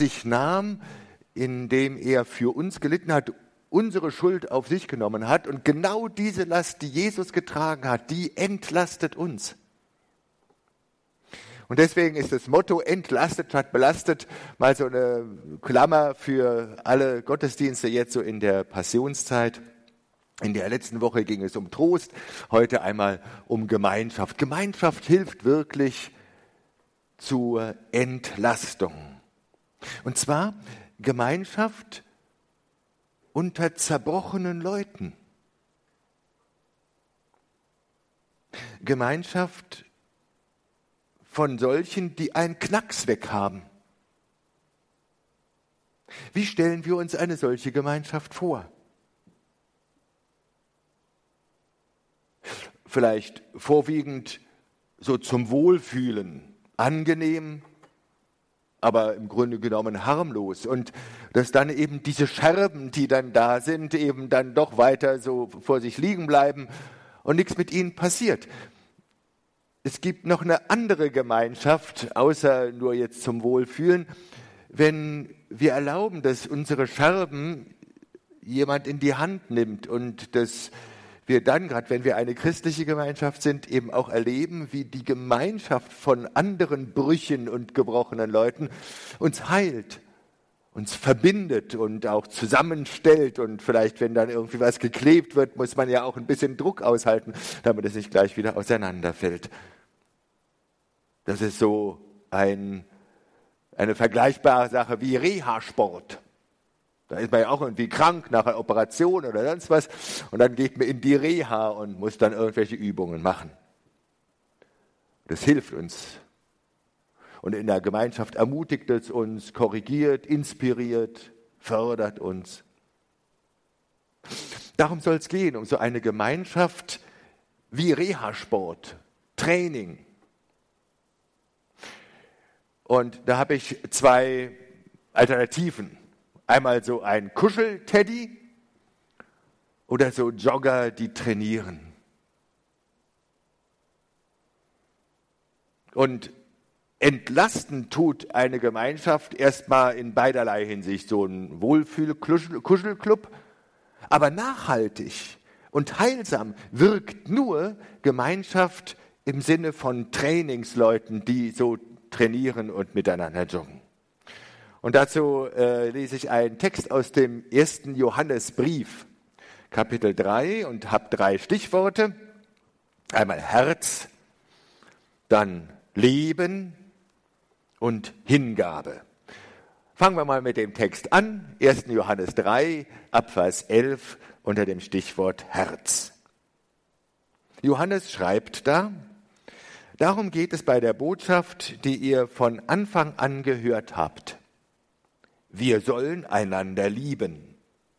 sich nahm, indem er für uns gelitten hat, unsere Schuld auf sich genommen hat. Und genau diese Last, die Jesus getragen hat, die entlastet uns. Und deswegen ist das Motto entlastet statt belastet mal so eine Klammer für alle Gottesdienste jetzt so in der Passionszeit. In der letzten Woche ging es um Trost, heute einmal um Gemeinschaft. Gemeinschaft hilft wirklich zur Entlastung. Und zwar Gemeinschaft unter zerbrochenen Leuten. Gemeinschaft von solchen, die einen Knacks weg haben. Wie stellen wir uns eine solche Gemeinschaft vor? Vielleicht vorwiegend so zum Wohlfühlen, angenehm, aber im Grunde genommen harmlos. Und dass dann eben diese Scherben, die dann da sind, eben dann doch weiter so vor sich liegen bleiben und nichts mit ihnen passiert. Es gibt noch eine andere Gemeinschaft, außer nur jetzt zum Wohlfühlen, wenn wir erlauben, dass unsere Scherben jemand in die Hand nimmt und dass wir dann, gerade wenn wir eine christliche Gemeinschaft sind, eben auch erleben, wie die Gemeinschaft von anderen Brüchen und gebrochenen Leuten uns heilt, uns verbindet und auch zusammenstellt. Und vielleicht, wenn dann irgendwie was geklebt wird, muss man ja auch ein bisschen Druck aushalten, damit es nicht gleich wieder auseinanderfällt. Das ist so eine vergleichbare Sache wie Reha-Sport. Da ist man ja auch irgendwie krank nach einer Operation oder sonst was und dann geht man in die Reha und muss dann irgendwelche Übungen machen. Das hilft uns. Und in der Gemeinschaft ermutigt es uns, korrigiert, inspiriert, fördert uns. Darum soll es gehen, um so eine Gemeinschaft wie Reha-Sport, Training. Und da habe ich zwei Alternativen. Einmal so ein Kuschelteddy oder so Jogger, die trainieren. Und entlasten tut eine Gemeinschaft erstmal in beiderlei Hinsicht, so ein Wohlfühl-Kuschelclub, aber nachhaltig und heilsam wirkt nur Gemeinschaft im Sinne von Trainingsleuten, die so trainieren und miteinander joggen. Und dazu lese ich einen Text aus dem 1. Johannesbrief, Kapitel 3 und habe 3 Stichworte. Einmal Herz, dann Leben und Hingabe. Fangen wir mal mit dem Text an. 1. Johannes 3, Abvers 11 unter dem Stichwort Herz. Johannes schreibt da: Darum geht es bei der Botschaft, die ihr von Anfang an gehört habt. Wir sollen einander lieben.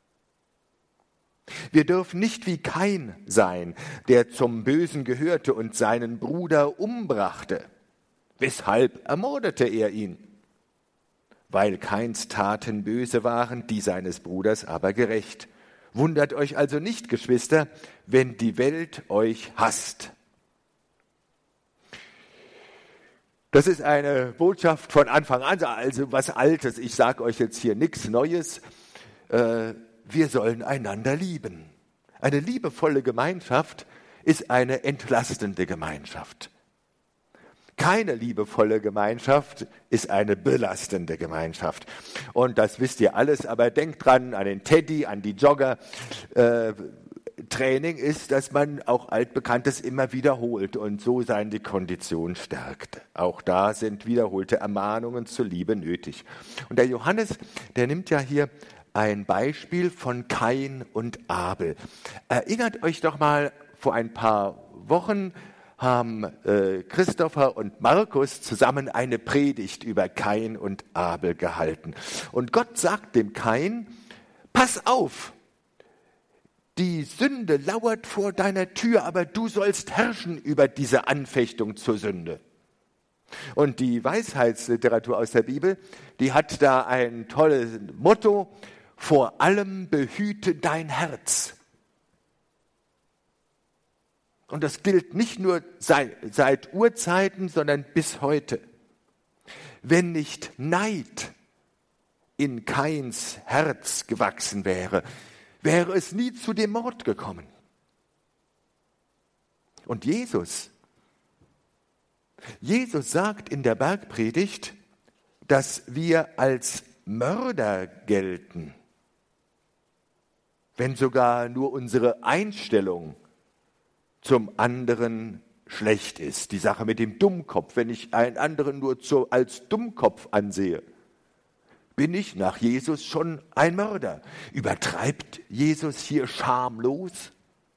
Wir dürfen nicht wie Kain sein, der zum Bösen gehörte und seinen Bruder umbrachte. Weshalb ermordete er ihn? Weil Kains Taten böse waren, die seines Bruders aber gerecht. Wundert euch also nicht, Geschwister, wenn die Welt euch hasst. Das ist eine Botschaft von Anfang an, also was Altes. Ich sage euch jetzt hier nichts Neues. Wir sollen einander lieben. Eine liebevolle Gemeinschaft ist eine entlastende Gemeinschaft. Keine liebevolle Gemeinschaft ist eine belastende Gemeinschaft. Und das wisst ihr alles, aber denkt dran an den Teddy, an die Jogger. Training ist, dass man auch Altbekanntes immer wiederholt und so seine Kondition stärkt. Auch da sind wiederholte Ermahnungen zur Liebe nötig. Und der Johannes, der nimmt ja hier ein Beispiel von Kain und Abel. Erinnert euch doch mal, vor ein paar Wochen haben Christopher und Markus zusammen eine Predigt über Kain und Abel gehalten. Und Gott sagt dem Kain: Pass auf! Die Sünde lauert vor deiner Tür, aber du sollst herrschen über diese Anfechtung zur Sünde. Und die Weisheitsliteratur aus der Bibel, die hat da ein tolles Motto: Vor allem behüte dein Herz. Und das gilt nicht nur seit Urzeiten, sondern bis heute. Wenn nicht Neid in Kains Herz gewachsen wäre, wäre es nie zu dem Mord gekommen. Und Jesus sagt in der Bergpredigt, dass wir als Mörder gelten, wenn sogar nur unsere Einstellung zum anderen schlecht ist. Die Sache mit dem Dummkopf, wenn ich einen anderen nur als Dummkopf ansehe, bin ich nach Jesus schon ein Mörder. Übertreibt Jesus hier schamlos?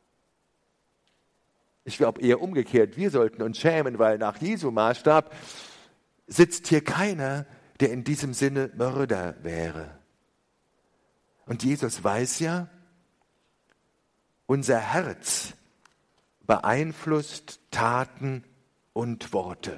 Ich glaube eher umgekehrt, wir sollten uns schämen, weil nach Jesu Maßstab sitzt hier keiner, der in diesem Sinne Mörder wäre. Und Jesus weiß ja, unser Herz beeinflusst Taten und Worte.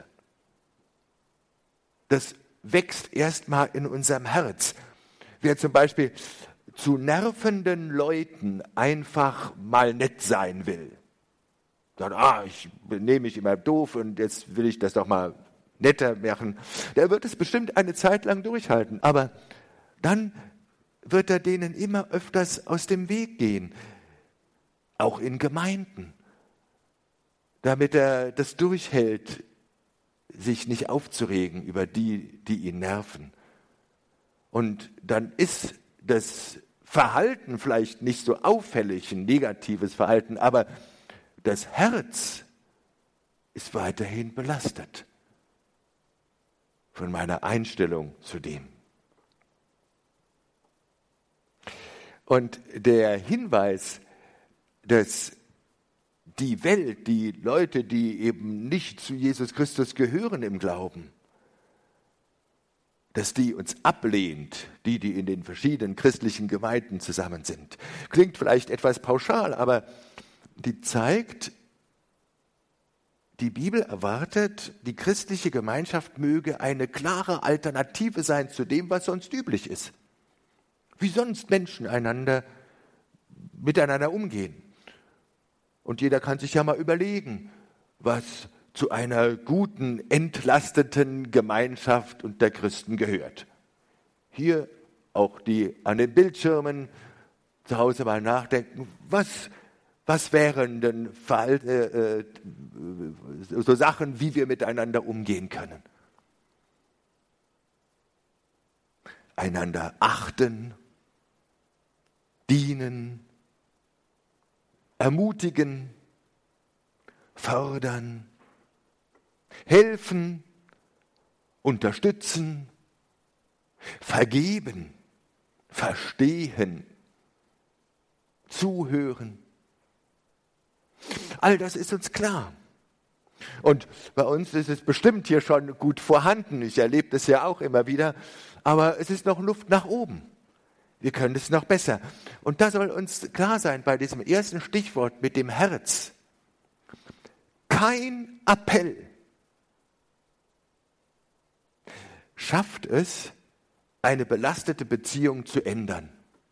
Das wächst erstmal in unserem Herz. Wer zum Beispiel zu nervenden Leuten einfach mal nett sein will, sagt, ich benehme mich immer doof und jetzt will ich das doch mal netter machen, der wird es bestimmt eine Zeit lang durchhalten, aber dann wird er denen immer öfters aus dem Weg gehen, auch in Gemeinden, damit er das durchhält, sich nicht aufzuregen über die ihn nerven. Und dann ist das Verhalten vielleicht nicht so auffällig, ein negatives Verhalten, aber das Herz ist weiterhin belastet von meiner Einstellung zu dem. Und der Hinweis, dass die Welt, die Leute, die eben nicht zu Jesus Christus gehören im Glauben, dass die uns ablehnt, die in den verschiedenen christlichen Gemeinden zusammen sind. Klingt vielleicht etwas pauschal, aber die zeigt, die Bibel erwartet, die christliche Gemeinschaft möge eine klare Alternative sein zu dem, was sonst üblich ist. Wie sonst Menschen miteinander umgehen. Und jeder kann sich ja mal überlegen, was zu einer guten, entlasteten Gemeinschaft unter Christen gehört. Hier auch die an den Bildschirmen zu Hause mal nachdenken, was wären denn so Sachen, wie wir miteinander umgehen können? Einander achten, dienen, ermutigen, fördern, helfen, unterstützen, vergeben, verstehen, zuhören. All das ist uns klar. Und bei uns ist es bestimmt hier schon gut vorhanden. Ich erlebe das ja auch immer wieder. Aber es ist noch Luft nach oben. Wir können es noch besser. Und da soll uns klar sein bei diesem ersten Stichwort mit dem Herz. Kein Appell schafft es, eine belastete Beziehung zu ändern.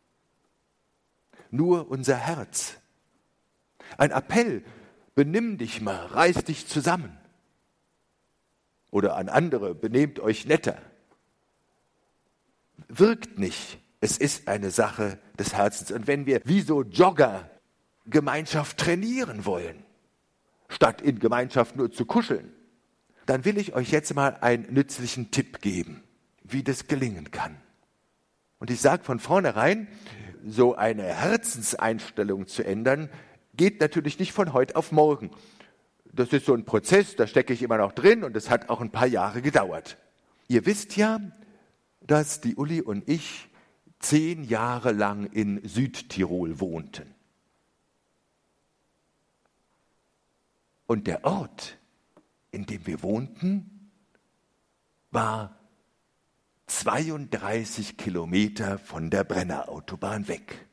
Nur unser Herz. Ein Appell, benimm dich mal, reiß dich zusammen. Oder an andere, benehmt euch netter. Wirkt nicht. Es ist eine Sache des Herzens. Und wenn wir wie so Jogger Gemeinschaft trainieren wollen, statt in Gemeinschaft nur zu kuscheln, dann will ich euch jetzt mal einen nützlichen Tipp geben, wie das gelingen kann. Und ich sage von vornherein, so eine Herzenseinstellung zu ändern, geht natürlich nicht von heute auf morgen. Das ist so ein Prozess, da stecke ich immer noch drin und es hat auch ein paar Jahre gedauert. Ihr wisst ja, dass die Uli und ich 10 Jahre lang in Südtirol wohnten. Und der Ort, in dem wir wohnten, war 32 Kilometer von der Brennerautobahn weg.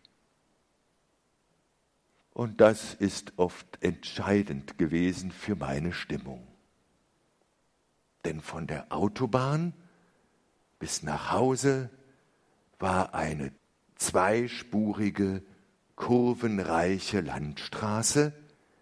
Und das ist oft entscheidend gewesen für meine Stimmung. Denn von der Autobahn bis nach Hause war eine zweispurige, kurvenreiche Landstraße,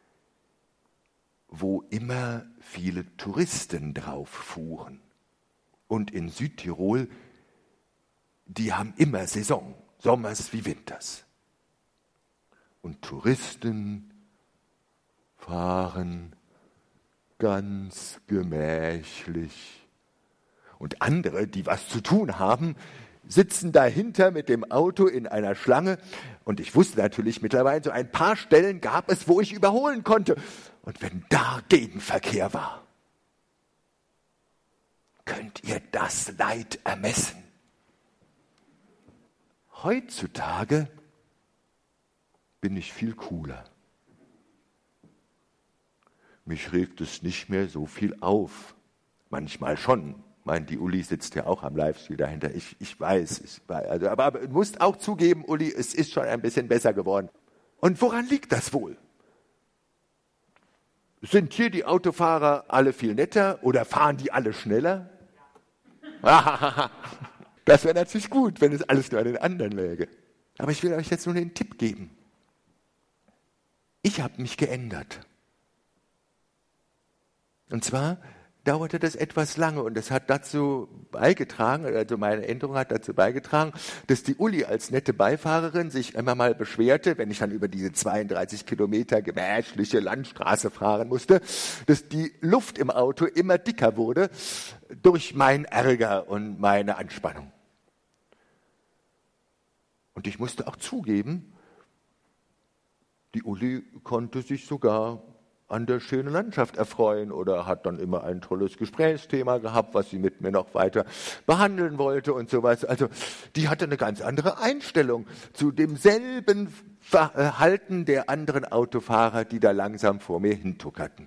wo immer viele Touristen drauf fuhren. Und in Südtirol die haben immer Saison, Sommers wie Winters. Und Touristen fahren ganz gemächlich. Und andere, die was zu tun haben, sitzen dahinter mit dem Auto in einer Schlange. Und ich wusste natürlich mittlerweile, so ein paar Stellen gab es, wo ich überholen konnte. Und wenn da Gegenverkehr war, könnt ihr das Leid ermessen. Heutzutage bin ich viel cooler. Mich regt es nicht mehr so viel auf. Manchmal schon. Die Uli sitzt ja auch am Livestream dahinter. Ich weiß. Aber du musst auch zugeben, Uli, es ist schon ein bisschen besser geworden. Und woran liegt das wohl? Sind hier die Autofahrer alle viel netter oder fahren die alle schneller? Das wäre natürlich gut, wenn es alles nur an den anderen läge. Aber ich will euch jetzt nur den Tipp geben. Ich habe mich geändert. Und zwar dauerte das etwas lange und das hat dazu beigetragen, also meine Änderung hat dazu beigetragen, dass die Uli als nette Beifahrerin sich immer mal beschwerte, wenn ich dann über diese 32 Kilometer gemächliche Landstraße fahren musste, dass die Luft im Auto immer dicker wurde durch meinen Ärger und meine Anspannung. Und ich musste auch zugeben, die Uli konnte sich sogar an der schönen Landschaft erfreuen oder hat dann immer ein tolles Gesprächsthema gehabt, was sie mit mir noch weiter behandeln wollte und sowas. Also die hatte eine ganz andere Einstellung zu demselben Verhalten der anderen Autofahrer, die da langsam vor mir hintuckerten.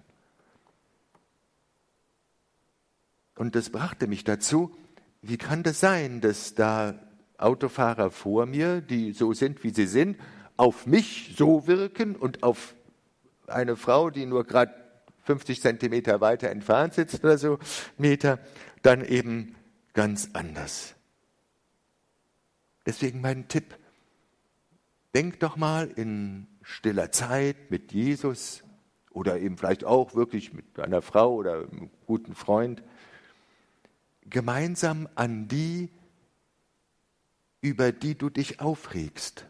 Und das brachte mich dazu, wie kann das sein, dass da Autofahrer vor mir, die so sind, wie sie sind, auf mich so wirken und auf eine Frau, die nur gerade 50 Zentimeter weiter entfernt sitzt oder so, Meter, dann eben ganz anders. Deswegen mein Tipp, denk doch mal in stiller Zeit mit Jesus oder eben vielleicht auch wirklich mit einer Frau oder einem guten Freund gemeinsam an die, über die du dich aufregst.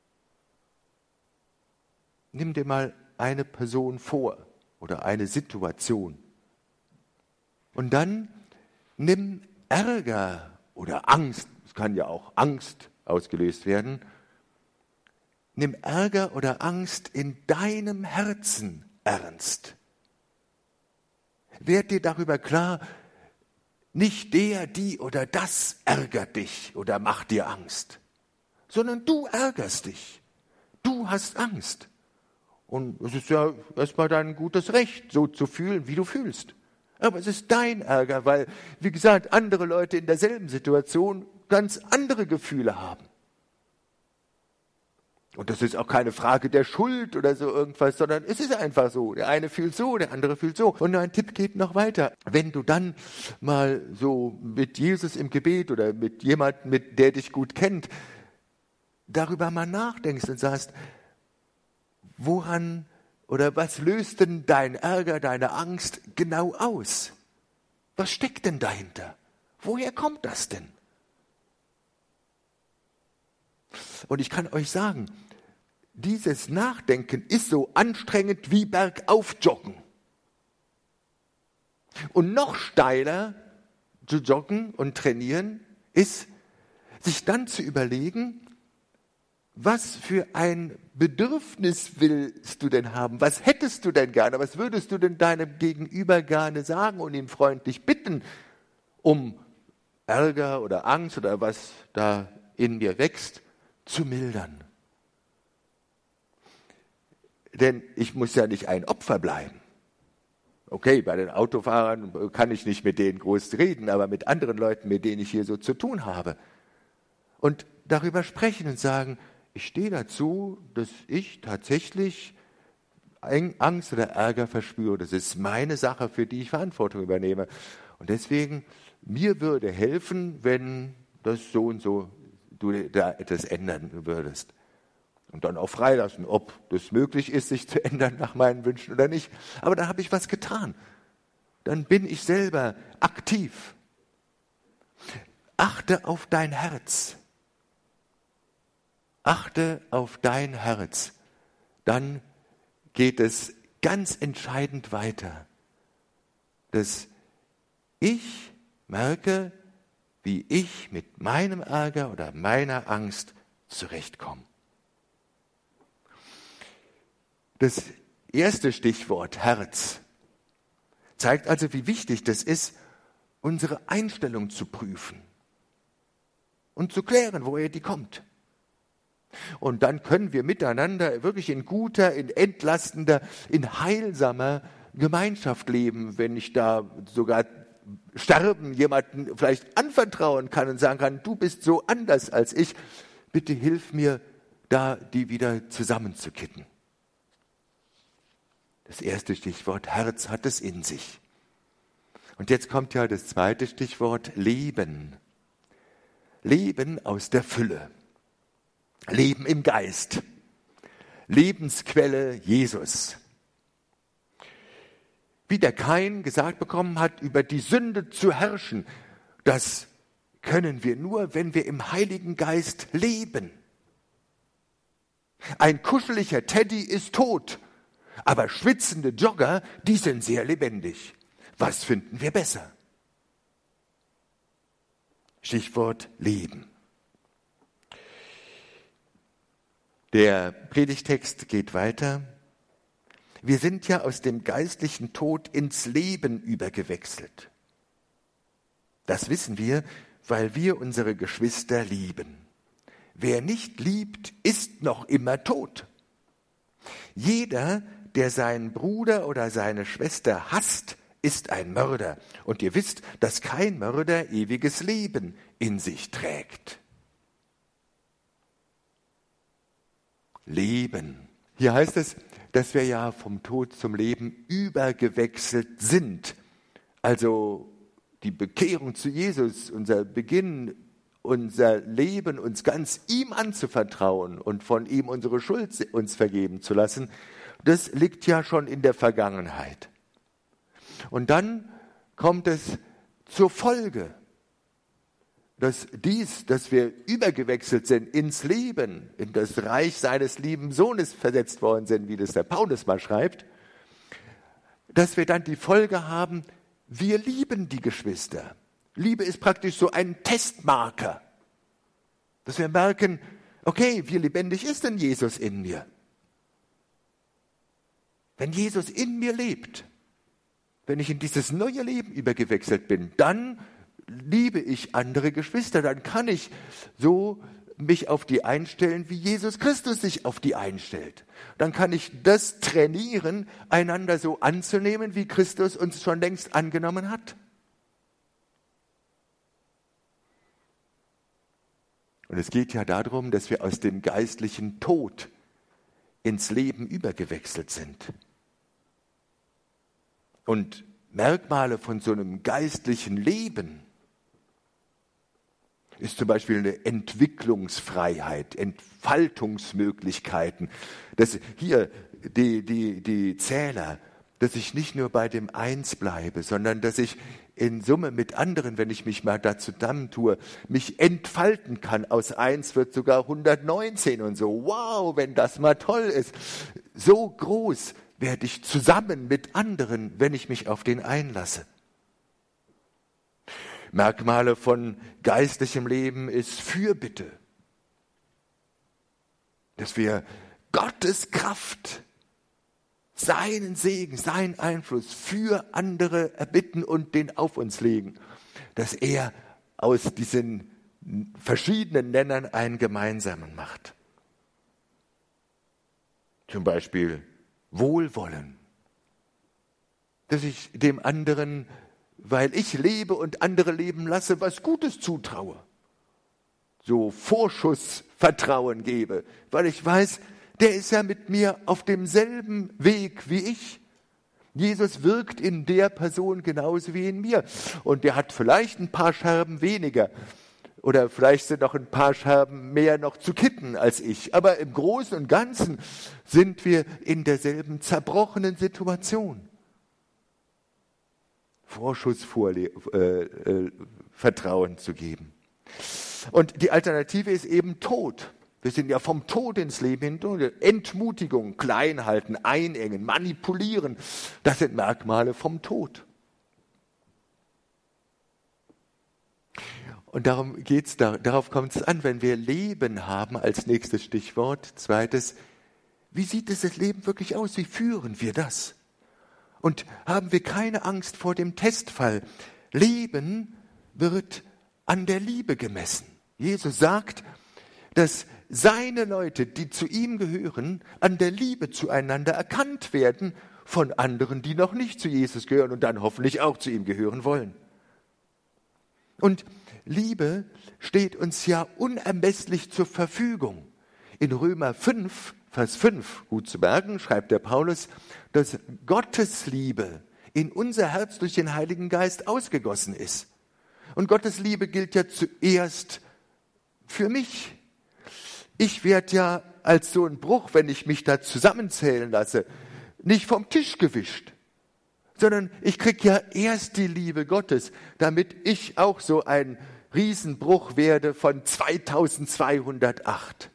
Nimm dir mal eine Person vor oder eine Situation. Und dann nimm Ärger oder Angst, es kann ja auch Angst ausgelöst werden, nimm Ärger oder Angst in deinem Herzen ernst. Werd dir darüber klar, nicht der, die oder das ärgert dich oder macht dir Angst, sondern du ärgerst dich. Du hast Angst. Und es ist ja erstmal dein gutes Recht, so zu fühlen, wie du fühlst. Aber es ist dein Ärger, weil, wie gesagt, andere Leute in derselben Situation ganz andere Gefühle haben. Und das ist auch keine Frage der Schuld oder so irgendwas, sondern es ist einfach so. Der eine fühlt so, der andere fühlt so. Und ein Tipp geht noch weiter. Wenn du dann mal so mit Jesus im Gebet oder mit jemandem, der dich gut kennt, darüber mal nachdenkst und sagst, woran oder was löst denn dein Ärger, deine Angst genau aus? Was steckt denn dahinter? Woher kommt das denn? Und ich kann euch sagen, dieses Nachdenken ist so anstrengend wie bergauf joggen. Und noch steiler zu joggen und trainieren ist, sich dann zu überlegen, was für ein Bedürfnis willst du denn haben? Was hättest du denn gerne? Was würdest du denn deinem Gegenüber gerne sagen und ihn freundlich bitten, um Ärger oder Angst oder was da in mir wächst, zu mildern? Denn ich muss ja nicht ein Opfer bleiben. Okay, bei den Autofahrern kann ich nicht mit denen groß reden, aber mit anderen Leuten, mit denen ich hier so zu tun habe. Und darüber sprechen und sagen, ich stehe dazu, dass ich tatsächlich Angst oder Ärger verspüre. Das ist meine Sache, für die ich Verantwortung übernehme. Und deswegen, mir würde helfen, wenn das so und so, du da etwas ändern würdest. Und dann auch freilassen, ob das möglich ist, sich zu ändern nach meinen Wünschen oder nicht. Aber dann habe ich was getan. Dann bin ich selber aktiv. Achte auf dein Herz. achte auf dein Herz, dann geht es ganz entscheidend weiter, dass ich merke, wie ich mit meinem Ärger oder meiner Angst zurechtkomme. Das erste Stichwort Herz zeigt also, wie wichtig das ist, unsere Einstellung zu prüfen und zu klären, woher die kommt. Und dann können wir miteinander wirklich in guter, in entlastender, in heilsamer Gemeinschaft leben, wenn ich da sogar sterben jemanden vielleicht anvertrauen kann und sagen kann, du bist so anders als ich, bitte hilf mir, da die wieder zusammenzukitten. Das erste Stichwort, Herz hat es in sich. Und jetzt kommt ja das zweite Stichwort, Leben. Leben aus der Fülle. Leben im Geist. Lebensquelle Jesus. Wie der Kain gesagt bekommen hat, über die Sünde zu herrschen, das können wir nur, wenn wir im Heiligen Geist leben. Ein kuscheliger Teddy ist tot, aber schwitzende Jogger, die sind sehr lebendig. Was finden wir besser? Stichwort Leben. Der Predigtext geht weiter. Wir sind ja aus dem geistlichen Tod ins Leben übergewechselt. Das wissen wir, weil wir unsere Geschwister lieben. Wer nicht liebt, ist noch immer tot. Jeder, der seinen Bruder oder seine Schwester hasst, ist ein Mörder. Und ihr wisst, dass kein Mörder ewiges Leben in sich trägt. Leben. Hier heißt es, dass wir ja vom Tod zum Leben übergewechselt sind. Also die Bekehrung zu Jesus, unser Beginn, unser Leben, uns ganz ihm anzuvertrauen und von ihm unsere Schuld uns vergeben zu lassen, das liegt ja schon in der Vergangenheit. Und dann kommt es zur Folge, dass wir übergewechselt sind ins Leben, in das Reich seines lieben Sohnes versetzt worden sind, wie das der Paulus mal schreibt, dass wir dann die Folge haben, wir lieben die Geschwister. Liebe ist praktisch so ein Testmarker, dass wir merken, okay, wie lebendig ist denn Jesus in mir? Wenn Jesus in mir lebt, wenn ich in dieses neue Leben übergewechselt bin, dann liebe ich andere Geschwister, dann kann ich so mich auf die einstellen, wie Jesus Christus sich auf die einstellt. Dann kann ich das trainieren, einander so anzunehmen, wie Christus uns schon längst angenommen hat. Und es geht ja darum, dass wir aus dem geistlichen Tod ins Leben übergewechselt sind. Und Merkmale von so einem geistlichen Leben ist zum Beispiel eine Entwicklungsfreiheit, Entfaltungsmöglichkeiten. Dass hier die Zähler, dass ich nicht nur bei dem Eins bleibe, sondern dass ich in Summe mit anderen, wenn ich mich mal da zusammentue, mich entfalten kann. Aus 1 wird sogar 119 und so. Wow, wenn das mal toll ist. So groß werde ich zusammen mit anderen, wenn ich mich auf den einlasse. Merkmale von geistlichem Leben ist Fürbitte. Dass wir Gottes Kraft, seinen Segen, seinen Einfluss für andere erbitten und den auf uns legen. Dass er aus diesen verschiedenen Nennern einen gemeinsamen macht. Zum Beispiel Wohlwollen. Dass ich dem anderen, weil ich lebe und andere leben lasse, was Gutes zutraue. So Vorschussvertrauen gebe, weil ich weiß, der ist ja mit mir auf demselben Weg wie ich. Jesus wirkt in der Person genauso wie in mir. Und der hat vielleicht ein paar Scherben weniger. Oder vielleicht sind noch ein paar Scherben mehr noch zu kitten als ich. Aber im Großen und Ganzen sind wir in derselben zerbrochenen Situation. Vorschussvertrauen zu geben. Und die Alternative ist eben Tod. Wir sind ja vom Tod ins Leben hindurch. Entmutigung, Kleinhalten, Einengen, Manipulieren, das sind Merkmale vom Tod. Und darauf kommt es an, wenn wir Leben haben als nächstes Stichwort. Zweites, wie sieht das Leben wirklich aus? Wie führen wir das? Und haben wir keine Angst vor dem Testfall? Leben wird an der Liebe gemessen. Jesus sagt, dass seine Leute, die zu ihm gehören, an der Liebe zueinander erkannt werden von anderen, die noch nicht zu Jesus gehören und dann hoffentlich auch zu ihm gehören wollen. Und Liebe steht uns ja unermesslich zur Verfügung. In Römer 5, Vers 5, gut zu merken, schreibt der Paulus, dass Gottes Liebe in unser Herz durch den Heiligen Geist ausgegossen ist. Und Gottes Liebe gilt ja zuerst für mich. Ich werde ja als so ein Bruch, wenn ich mich da zusammenzählen lasse, nicht vom Tisch gewischt, sondern ich kriege ja erst die Liebe Gottes, damit ich auch so ein Riesenbruch werde von 2208.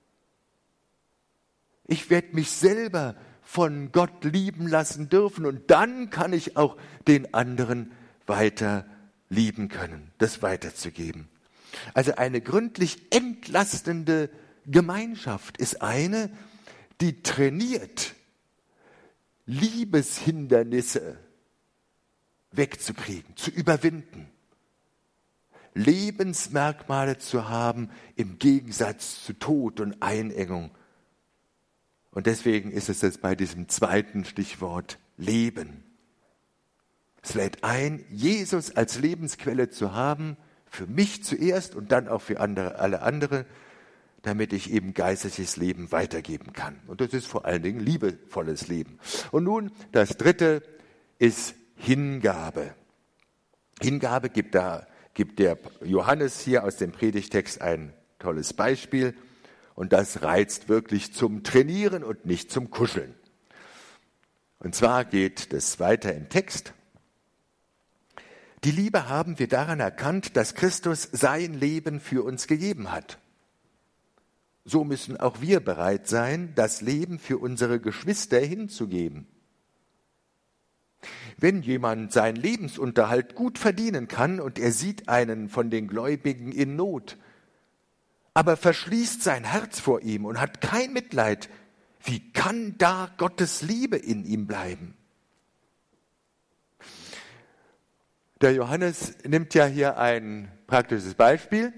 Ich werde mich selber von Gott lieben lassen dürfen und dann kann ich auch den anderen weiter lieben können, das weiterzugeben. Also eine gründlich entlastende Gemeinschaft ist eine, die trainiert, Liebeshindernisse wegzukriegen, zu überwinden. Lebensmerkmale zu haben im Gegensatz zu Tod und Einengung. Und deswegen ist es jetzt bei diesem zweiten Stichwort Leben. Es lädt ein, Jesus als Lebensquelle zu haben, für mich zuerst und dann auch für alle anderen, damit ich eben geistliches Leben weitergeben kann. Und das ist vor allen Dingen liebevolles Leben. Und nun, das dritte ist Hingabe. Hingabe gibt der Johannes hier aus dem Predigtext ein tolles Beispiel. Und das reizt wirklich zum Trainieren und nicht zum Kuscheln. Und zwar geht es weiter im Text. Die Liebe haben wir daran erkannt, dass Christus sein Leben für uns gegeben hat. So müssen auch wir bereit sein, das Leben für unsere Geschwister hinzugeben. Wenn jemand seinen Lebensunterhalt gut verdienen kann und er sieht einen von den Gläubigen in Not, aber verschließt sein Herz vor ihm und hat kein Mitleid, wie kann da Gottes Liebe in ihm bleiben? Der Johannes nimmt ja hier ein praktisches Beispiel,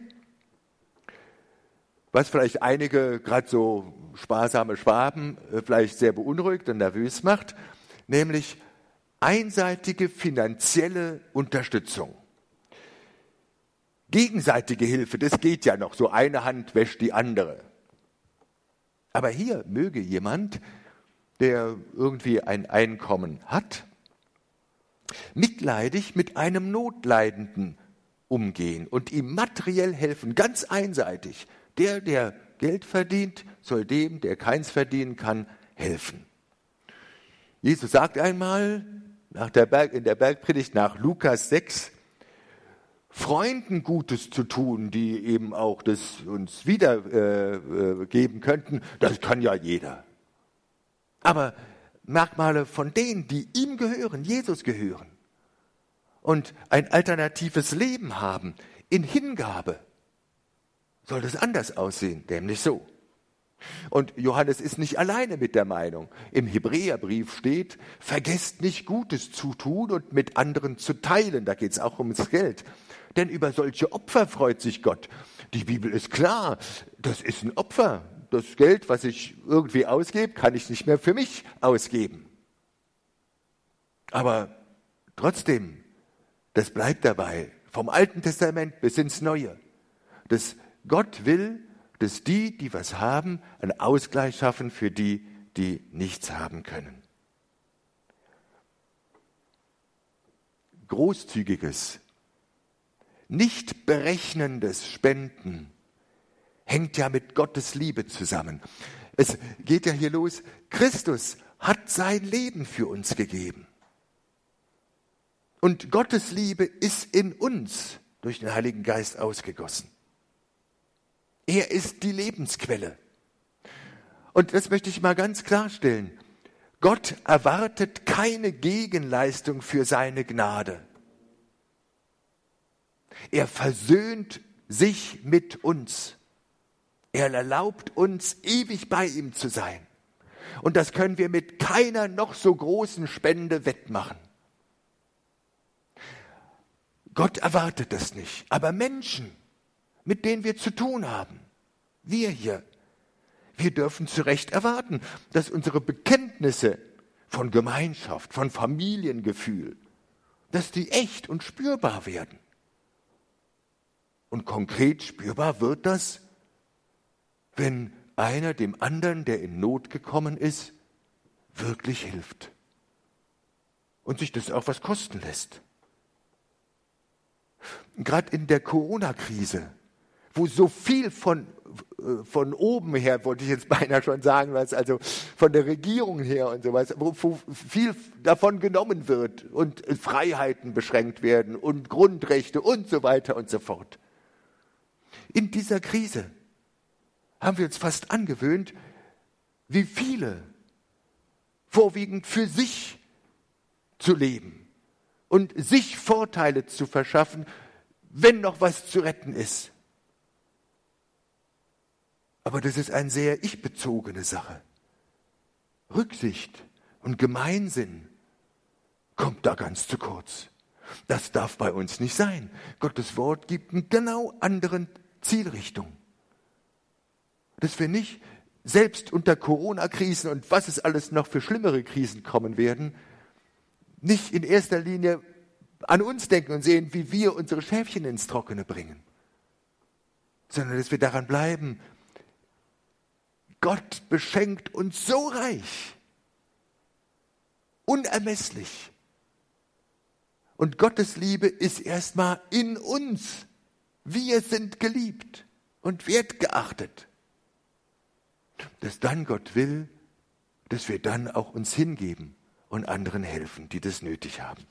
was vielleicht einige, gerade so sparsame Schwaben, vielleicht sehr beunruhigt und nervös macht, nämlich einseitige finanzielle Unterstützung. Gegenseitige Hilfe, das geht ja noch, so eine Hand wäscht die andere. Aber hier möge jemand, der irgendwie ein Einkommen hat, mitleidig mit einem Notleidenden umgehen und ihm materiell helfen, ganz einseitig. Der Geld verdient, soll dem, der keins verdienen kann, helfen. Jesus sagt einmal in der Bergpredigt nach Lukas 6, Freunden Gutes zu tun, die eben auch das uns wiedergeben könnten, das kann ja jeder. Aber Merkmale von denen, die ihm gehören, Jesus gehören und ein alternatives Leben haben, in Hingabe, soll das anders aussehen, nämlich so. Und Johannes ist nicht alleine mit der Meinung. Im Hebräerbrief steht, vergesst nicht Gutes zu tun und mit anderen zu teilen. Da geht es auch ums Geld. Denn über solche Opfer freut sich Gott. Die Bibel ist klar, das ist ein Opfer. Das Geld, was ich irgendwie ausgebe, kann ich nicht mehr für mich ausgeben. Aber trotzdem, das bleibt dabei. Vom Alten Testament bis ins Neue. Dass Gott will, dass die was haben, einen Ausgleich schaffen für die, die nichts haben können. Großzügiges, nicht berechnendes Spenden hängt ja mit Gottes Liebe zusammen. Es geht ja hier los, Christus hat sein Leben für uns gegeben. Und Gottes Liebe ist in uns durch den Heiligen Geist ausgegossen. Er ist die Lebensquelle. Und das möchte ich mal ganz klarstellen. Gott erwartet keine Gegenleistung für seine Gnade. Er versöhnt sich mit uns. Er erlaubt uns, ewig bei ihm zu sein. Und das können wir mit keiner noch so großen Spende wettmachen. Gott erwartet das nicht. Aber Menschen, mit denen wir zu tun haben, wir hier, wir dürfen zu Recht erwarten, dass unsere Bekenntnisse von Gemeinschaft, von Familiengefühl, dass die echt und spürbar werden. Und konkret spürbar wird das, wenn einer dem anderen, der in Not gekommen ist, wirklich hilft. Und sich das auch was kosten lässt. Gerade in der Corona-Krise, wo so viel von oben her, wollte ich jetzt beinahe schon sagen, was also von der Regierung her und sowas, wo viel davon genommen wird und Freiheiten beschränkt werden und Grundrechte und so weiter und so fort. In dieser Krise haben wir uns fast angewöhnt, wie viele vorwiegend für sich zu leben und sich Vorteile zu verschaffen, wenn noch was zu retten ist. Aber das ist eine sehr ich-bezogene Sache. Rücksicht und Gemeinsinn kommt da ganz zu kurz. Das darf bei uns nicht sein. Gottes Wort gibt eine genau andere Zielrichtung. Dass wir nicht selbst unter Corona-Krisen und was es alles noch für schlimmere Krisen kommen werden, nicht in erster Linie an uns denken und sehen, wie wir unsere Schäfchen ins Trockene bringen, sondern dass wir daran bleiben, Gott beschenkt uns so reich, unermesslich. Und Gottes Liebe ist erstmal in uns. Wir sind geliebt und wertgeachtet. Dass dann Gott will, dass wir dann auch uns hingeben und anderen helfen, die das nötig haben.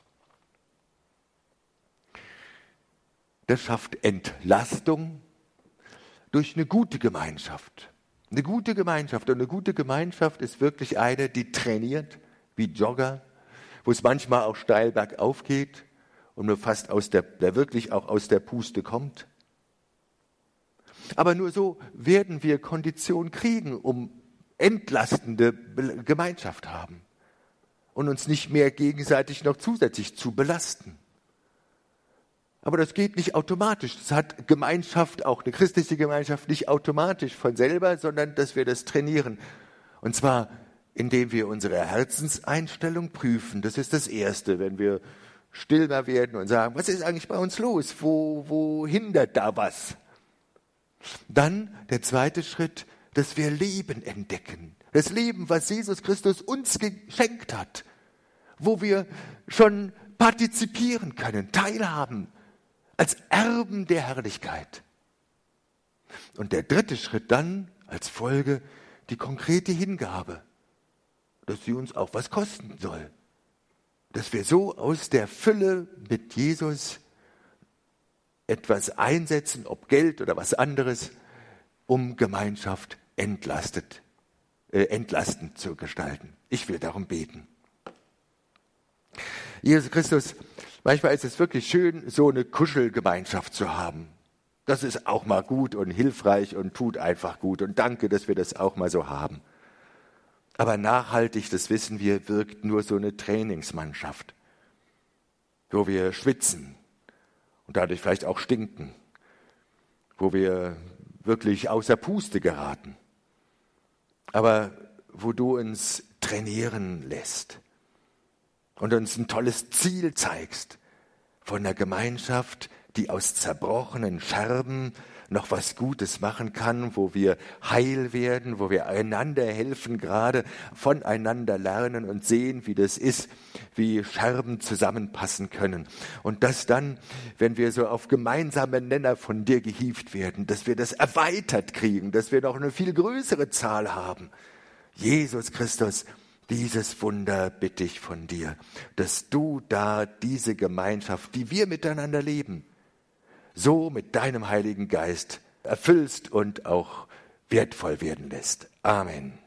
Das schafft Entlastung durch eine gute Gemeinschaft. Eine gute Gemeinschaft. Und eine gute Gemeinschaft ist wirklich eine, die trainiert, wie Jogger, wo es manchmal auch steil bergauf geht und nur fast der wirklich auch aus der Puste kommt. Aber nur so werden wir Kondition kriegen, um entlastende Gemeinschaft haben und uns nicht mehr gegenseitig noch zusätzlich zu belasten. Aber das geht nicht automatisch. Das hat Gemeinschaft, auch eine christliche Gemeinschaft, nicht automatisch von selber, sondern dass wir das trainieren. Und zwar, indem wir unsere Herzenseinstellung prüfen. Das ist das Erste, wenn wir stiller werden und sagen, was ist eigentlich bei uns los? Wo hindert da was? Dann der zweite Schritt, dass wir Leben entdecken. Das Leben, was Jesus Christus uns geschenkt hat, wo wir schon partizipieren können, teilhaben, als Erben der Herrlichkeit. Und der dritte Schritt dann, als Folge, die konkrete Hingabe, dass sie uns auch was kosten soll. Dass wir so aus der Fülle mit Jesus etwas einsetzen, ob Geld oder was anderes, um Gemeinschaft entlastend zu gestalten. Ich will darum beten. Jesus Christus, manchmal ist es wirklich schön, so eine Kuschelgemeinschaft zu haben. Das ist auch mal gut und hilfreich und tut einfach gut. Und danke, dass wir das auch mal so haben. Aber nachhaltig, das wissen wir, wirkt nur so eine Trainingsmannschaft, wo wir schwitzen und dadurch vielleicht auch stinken, wo wir wirklich außer Puste geraten, aber wo du uns trainieren lässt und uns ein tolles Ziel zeigst von einer Gemeinschaft, die aus zerbrochenen Scherben noch was Gutes machen kann, wo wir heil werden, wo wir einander helfen, gerade voneinander lernen und sehen, wie das ist, wie Scherben zusammenpassen können. Und dass dann, wenn wir so auf gemeinsame Nenner von dir gehievt werden, dass wir das erweitert kriegen, dass wir noch eine viel größere Zahl haben. Jesus Christus, dieses Wunder bitte ich von dir, dass du da diese Gemeinschaft, die wir miteinander leben, so mit deinem Heiligen Geist erfüllst und auch wertvoll werden lässt. Amen.